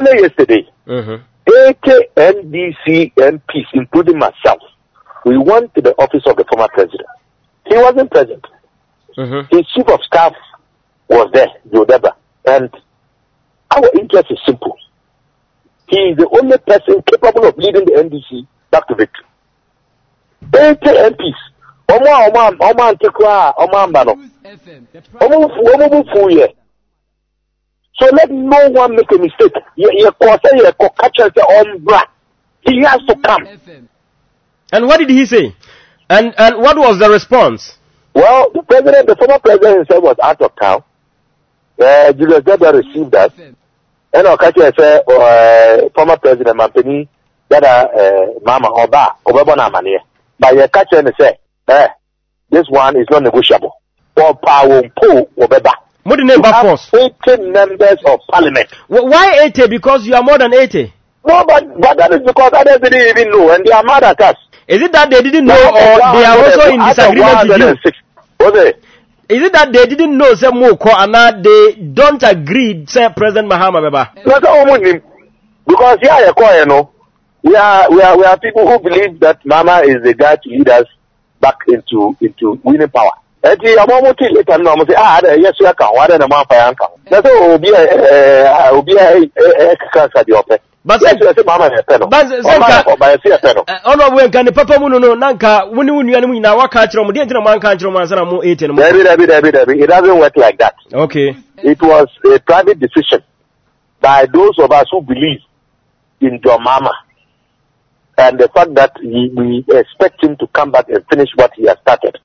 yesterday, 80 NDC MPs, including myself, we went to the office of the former president. He wasn't present. His chief of staff was there, Joe Deba. And our interest is simple. He is the only person capable of leading the NDC back to victory. 80 MPs. So let no one make a mistake. He has to come. And what did he say? And what was the response? Well, the former president himself was out of town. Julius Deba received us. And Okachi said, former president Mampeni, that Mama Oba Mania. But your catcher and say, this one is non negotiable. Or power pull Obeba. What the name force? 80 members of parliament. Why 80? Because you are more than 80. No, but that is because others didn't even know, and they are mad at us. Is it that they didn't know, or they are also in disagreement with you? Is it that they didn't know, say Moko, and they don't agree, say President Mahama Beba? Because you know, we are people who believe that Mama is the guy to lead us back into winning power. Yes, you can. But can the papa muno nanka wuni wunu na waka chiro mu de ntina man kan chiro man sana mu 18 mu. It doesn't work like that. Okay. It was a private decision by those of us who believe in John Mama and the fact that we expect him to come back and finish what he has started.